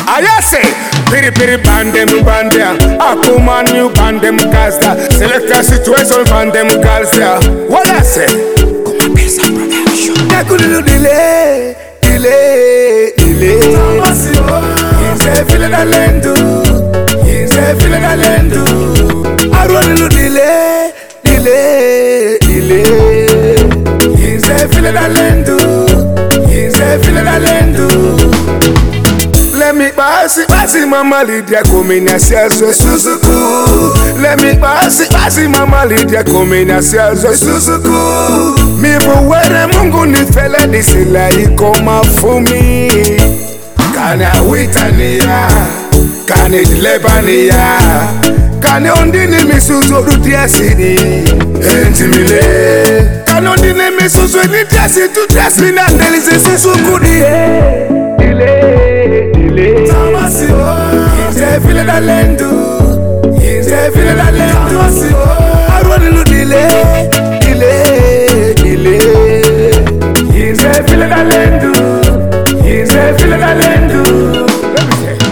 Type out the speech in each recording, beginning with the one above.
Ayase, piri piri bandem bandia. Akuma new bandem gazda. Select a situation bandem gazda. What I say? Kuma pesa production. Nakulu delay. Inse file da lendu. Aronu delay. Inse file da lendu. Let me pass Mama Lydia coming as Suzuku. Let me pass Mama Lydia coming as Suzuku. Me for where Mungu ni fella disila ikoma fumi. Kana witania, kana dilebania, kana ondini misuzo rutiasini. Entimile, kana ondini misuzo rutiasi tu tiasi na delise Suzuku die. Inse file da lendu. Aronu delay. Inse file da lendu. Let me say.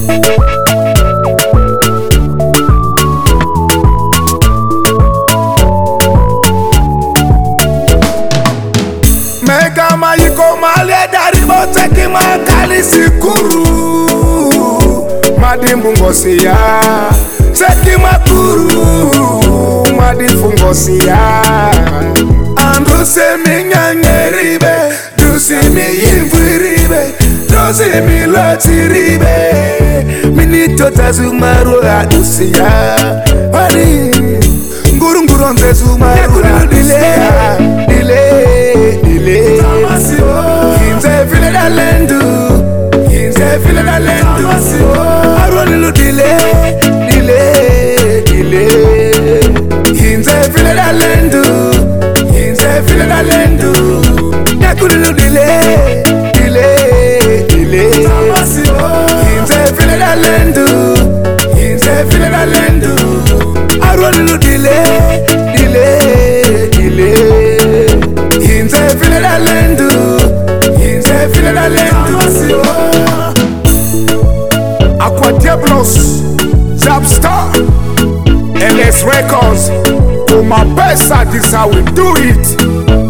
Mega mayiko male dari boteki makali sikuru. Madimbungosia seki makuru. Madifungosia ando se minyangeribe. Dusi mi yimviribe. Dusi mi lotiribe. Minito tazumaru adusia. Wali nguru onte zumaru adusia. Inse file da lendu. Aronu delay. Inse file da lendu. Nakulu delay. Inse file da lendu. Aronu delay. Inse file da lendu. Aqua Diablos, Zapstar, LS Records. For my best, this how we do it.